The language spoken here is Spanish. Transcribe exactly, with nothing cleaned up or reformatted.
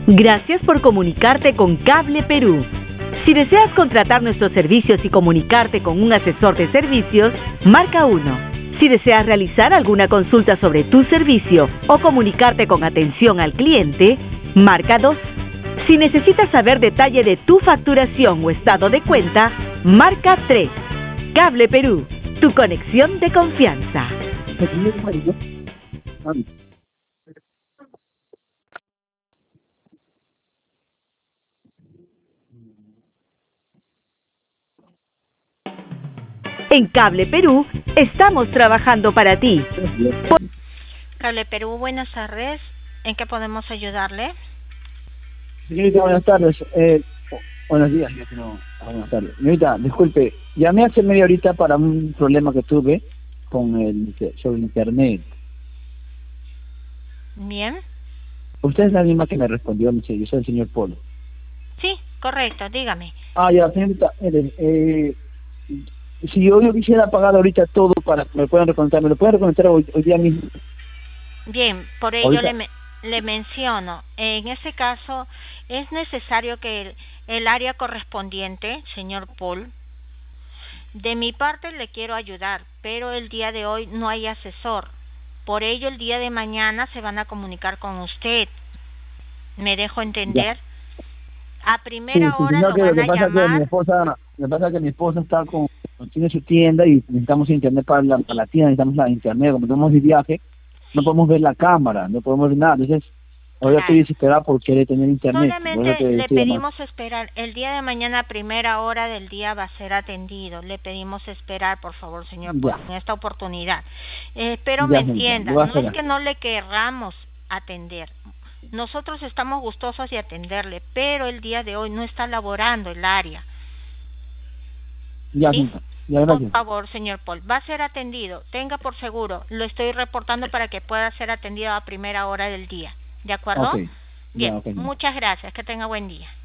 Gracias por comunicarte con Cable Perú. Si deseas contratar nuestros servicios y comunicarte con un asesor de servicios, marca uno. Si deseas realizar alguna consulta sobre tu servicio o comunicarte con atención al cliente, marca dos. Si necesitas saber detalle de tu facturación o estado de cuenta, marca tres. Cable Perú, tu conexión de confianza. En Cable Perú, estamos trabajando para ti. Por... Cable Perú, buenas tardes. ¿En qué podemos ayudarle? Señorita, buenas tardes. Eh, buenos días, ya que no. Ah, buenas tardes. Señorita, disculpe, llamé hace media horita para un problema que tuve con el sobre internet. Bien. Usted es la misma que me respondió, no sé, yo soy el señor Polo. Sí, correcto, dígame. Ah, ya, señorita, miren, eh, si yo, yo quisiera pagar ahorita todo para que me puedan reconectar, ¿me lo pueden reconectar hoy, hoy día mismo? Bien, por ello Ahorita. le, me, le menciono, en ese caso es necesario que el, el área correspondiente, señor Paul, de mi parte le quiero ayudar, pero el día de hoy no hay asesor. Por ello el día de mañana se van a comunicar con usted. ¿Me dejo entender? Ya. A primera sí, sí, hora sino lo que van lo a que pasa llamar. que mi esposa, me pasa que mi esposa está con, tiene su tienda y necesitamos internet para la, para la tienda, necesitamos la internet, como estamos de viaje, no Sí, podemos ver la cámara, no podemos ver nada, entonces ahora estoy claro. desesperado por querer tener internet, por eso Solamente te le estoy llamando. pedimos esperar. El día de mañana, a primera hora del día, va a ser atendido. Le pedimos esperar, por favor, señor, por Ya, en esta oportunidad. Eh, espero me ya, señorita, lo entienda. voy a No es esperar. que no le querramos atender. Nosotros estamos gustosos de atenderle, pero el día de hoy no está laborando el área. Ya, ¿Sí? señorita, ya, Por gracias. favor, señor Paul, va a ser atendido. Tenga por seguro. Lo estoy reportando para que pueda ser atendido a primera hora del día. ¿De acuerdo? Ok, Bien, ya, ok. muchas gracias. Que tenga buen día.